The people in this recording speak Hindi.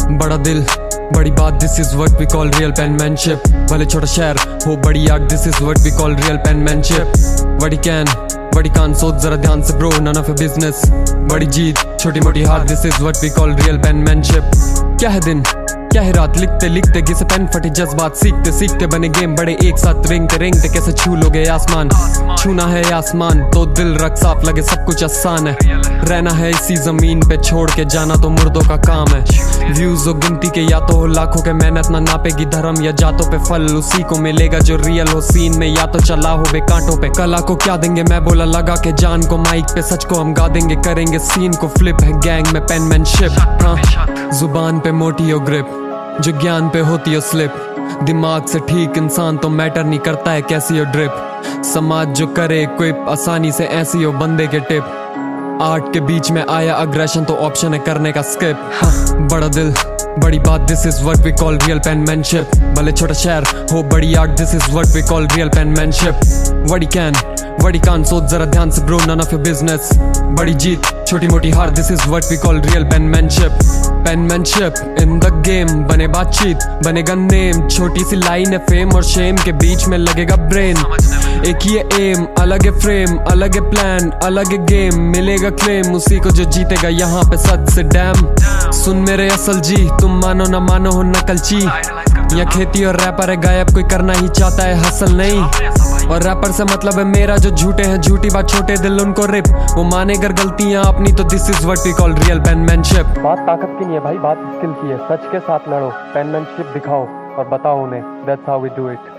बड़ा दिल बड़ी बात, this is what we call real penmanship. भले छोटा शहर हो बड़ी आग, this is what we call real penmanship. बड़ी कान सोच जरा ध्यान से bro, none of your business. बड़ी जीत छोटी मोटी हार, this is what we call real penmanship. क्या है दिन क्या है रात, लिखते लिखते घिसे पेन फटी जज्बात, सीखते सीखते बने गेम बड़े एक साथ, रेंगते रेंगते कैसे छू लोगे आसमान। छूना है आसमान तो दिल रख साफ लगे, सब कुछ आसान है। रहना है इसी जमीन पे, छोड़ के जाना तो मुर्दों का काम है। व्यूज हो गिनती के या तो हो लाखों के, मेहनत ना नापेगी धर्म या जातों पे, फल उसी को मिलेगा जो रियल हो सीन में, या तो चला हो बे कांटों पे। कला को क्या देंगे मैं बोला लगा के जान को, माइक पे सच को हम गा देंगे, करेंगे सीन को फ्लिप। है गैंग में पेनमैनशिप, हाँ जुबान पे मोटी हो ग्रिप, जो ज्ञान पे होती हो स्लिप। दिमाग से ठीक इंसान तो मैटर नहीं करता है कैसी हो ड्रिप। समाज जो करे क्विप, आसानी से ऐसी हो बंदे के टिप। आर्ट के बीच में आया अग्रेशन तो ऑप्शन है करने का स्किप। हाँ, बड़ा दिल बड़ी बात, this is what we call real penmanship. भले छोटा शहर हो बड़ी art, this is what we call real penmanship. बड़ी कान सोच जरा ध्यान से bro, none of your business. बड़ी जीत छोटी मोटी हार, this is what we call real penmanship. Penmanship in the game, बने बातचीत बनेगा नेम। छोटी सी लाइन है फेम और शेम के बीच में लगेगा ब्रेन। एक ही एम, अलग है फ्रेम, अलग है प्लान, अलग है गेम, मिलेगा क्लेम उसी को जो जीतेगा यहाँ पे सच से डैम। सुन मेरे असल जी, तुम मानो ना मानो हो नकलची। या खेती और रैपर है गायब, कोई करना ही चाहता है हसल नहीं। और रैपर से मतलब है मेरा जो झूठे हैं झूठी बात, छोटे दिल उनको रिप। वो माने अगर गलतियां अपनी तो this is what we call real penmanship. बात ताकत की नहीं है भाई, बात स्किल की है। सच के साथ लड़ो, पेनमैनशिप दिखाओ और बताओ उन्हें, that's how we do it.